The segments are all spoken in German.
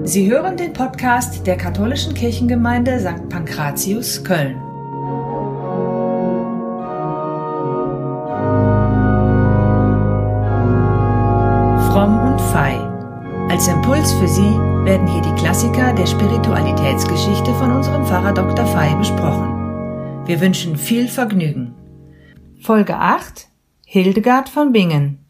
Sie hören den Podcast der Katholischen Kirchengemeinde St. Pankratius, Köln. Fromm und Fei. Als Impuls für Sie werden hier die Klassiker der Spiritualitätsgeschichte von unserem Pfarrer Dr. Fei besprochen. Wir wünschen viel Vergnügen. Folge 8: Hildegard von Bingen.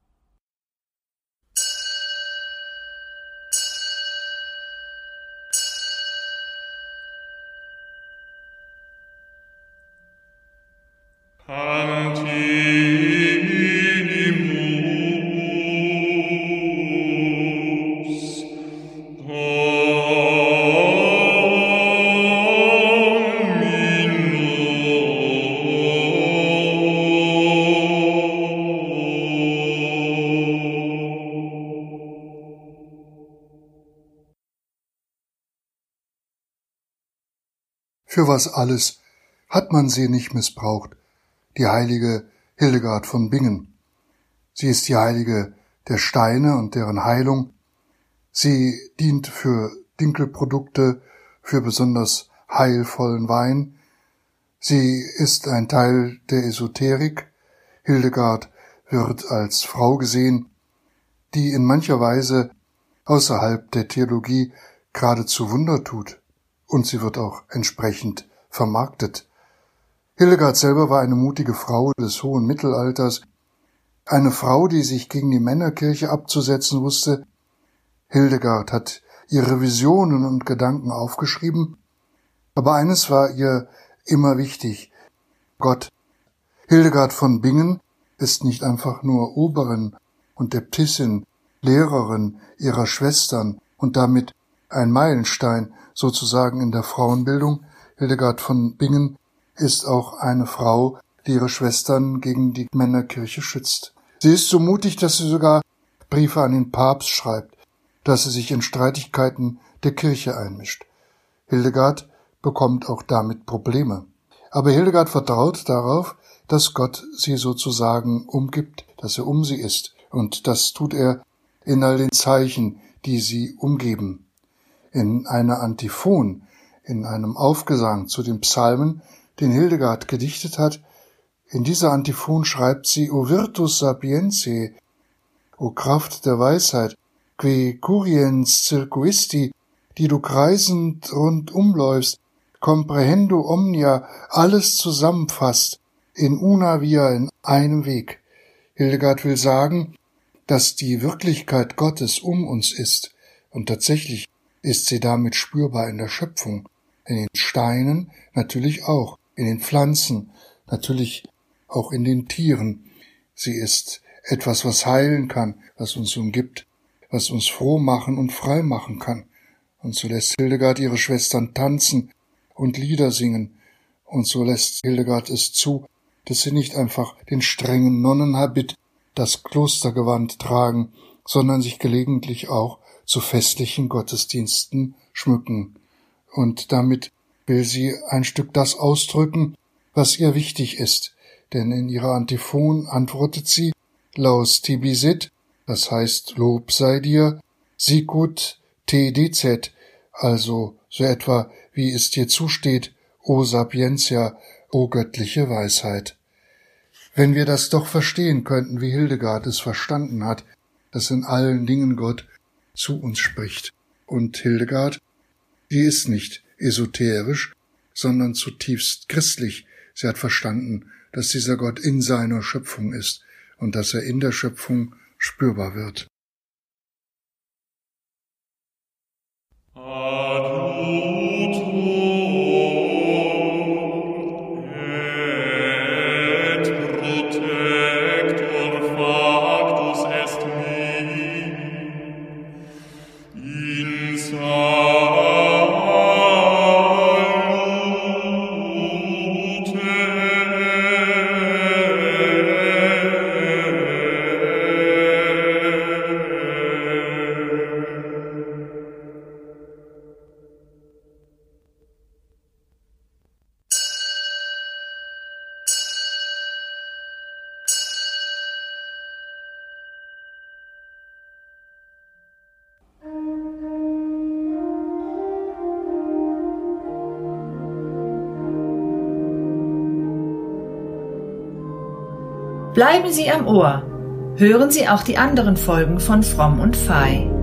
Für was alles hat man sie nicht missbraucht, die heilige Hildegard von Bingen. Sie ist die Heilige der Steine und deren Heilung. Sie dient für Dinkelprodukte, für besonders heilvollen Wein. Sie ist ein Teil der Esoterik. Hildegard wird als Frau gesehen, die in mancher Weise außerhalb der Theologie geradezu Wunder tut. Und sie wird auch entsprechend vermarktet. Hildegard selber war eine mutige Frau des hohen Mittelalters, eine Frau, die sich gegen die Männerkirche abzusetzen wusste. Hildegard hat ihre Visionen und Gedanken aufgeschrieben, aber eines war ihr immer wichtig: Gott. Hildegard von Bingen ist nicht einfach nur Oberin und Äbtissin, Lehrerin ihrer Schwestern und damit ein Meilenstein sozusagen in der Frauenbildung. Hildegard von Bingen ist auch eine Frau, die ihre Schwestern gegen die Männerkirche schützt. Sie ist so mutig, dass sie sogar Briefe an den Papst schreibt, dass sie sich in Streitigkeiten der Kirche einmischt. Hildegard bekommt auch damit Probleme. Aber Hildegard vertraut darauf, dass Gott sie sozusagen umgibt, dass er um sie ist. Und das tut er in all den Zeichen, die sie umgeben. In einer Antiphon, in einem Aufgesang zu den Psalmen, den Hildegard gedichtet hat, in dieser Antiphon schreibt sie: O virtus sapientiae, O Kraft der Weisheit, qui curiens circuisti, die du kreisend rundumläufst, comprehendo omnia, alles zusammenfasst, in una via, in einem Weg. Hildegard will sagen, dass die Wirklichkeit Gottes um uns ist, und tatsächlich ist sie damit spürbar in der Schöpfung, in den Steinen, natürlich auch, in den Pflanzen, natürlich auch in den Tieren. Sie ist etwas, was heilen kann, was uns umgibt, was uns froh machen und frei machen kann. Und so lässt Hildegard ihre Schwestern tanzen und Lieder singen. Und so lässt Hildegard es zu, dass sie nicht einfach den strengen Nonnenhabit, das Klostergewand tragen, sondern sich gelegentlich auch zu festlichen Gottesdiensten schmücken. Und damit will sie ein Stück das ausdrücken, was ihr wichtig ist. Denn in ihrer Antiphon antwortet sie: Laus tibi sit, das heißt Lob sei dir, sicut te decet, also so etwa wie es dir zusteht, o sapientia, o göttliche Weisheit. Wenn wir das doch verstehen könnten, wie Hildegard es verstanden hat, dass in allen Dingen Gott zu uns spricht. Und Hildegard, die ist nicht esoterisch, sondern zutiefst christlich. Sie hat verstanden, dass dieser Gott in seiner Schöpfung ist und dass er in der Schöpfung spürbar wird. Bleiben Sie am Ohr. Hören Sie auch die anderen Folgen von Fromm und Fei.